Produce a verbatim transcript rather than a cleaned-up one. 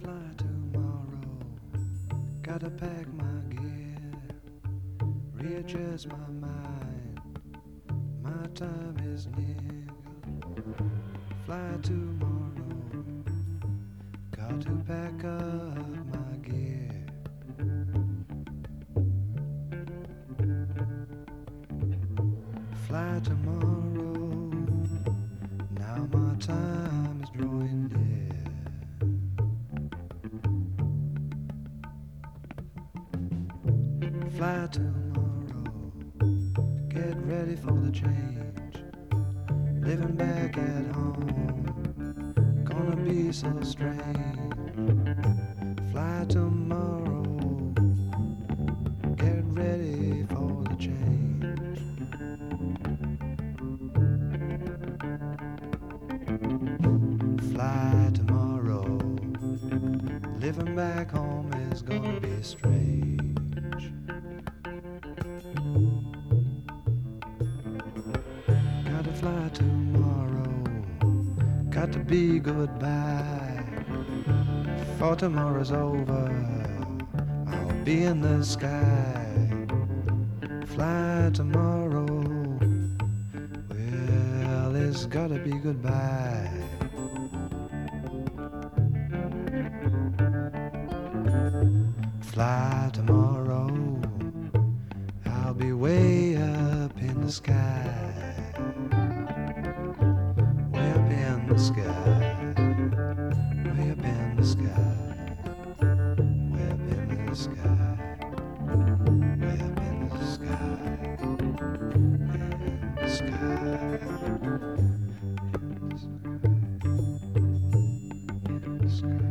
fly tomorrow. Gotta pack my gear, readjust my mind. My time is near. Fly tomorrow. Got to pack up my gear. Fly tomorrow. Now my time is drawing near. Fly tomorrow. Get ready for the change. Living back at home, gonna be so strange. Fly tomorrow. Get ready for the change. Fly tomorrow. Living back home is gonna be strange. Gotta fly tomorrow. Got to be goodbye. For tomorrow's over, I'll be in the sky. Fly tomorrow. Well, it's gotta be goodbye. Fly tomorrow, I'll be way up in the sky. Way up in the sky. Way up in the sky. Way up in the sky. Way up in the sky. In the sky. In the sky.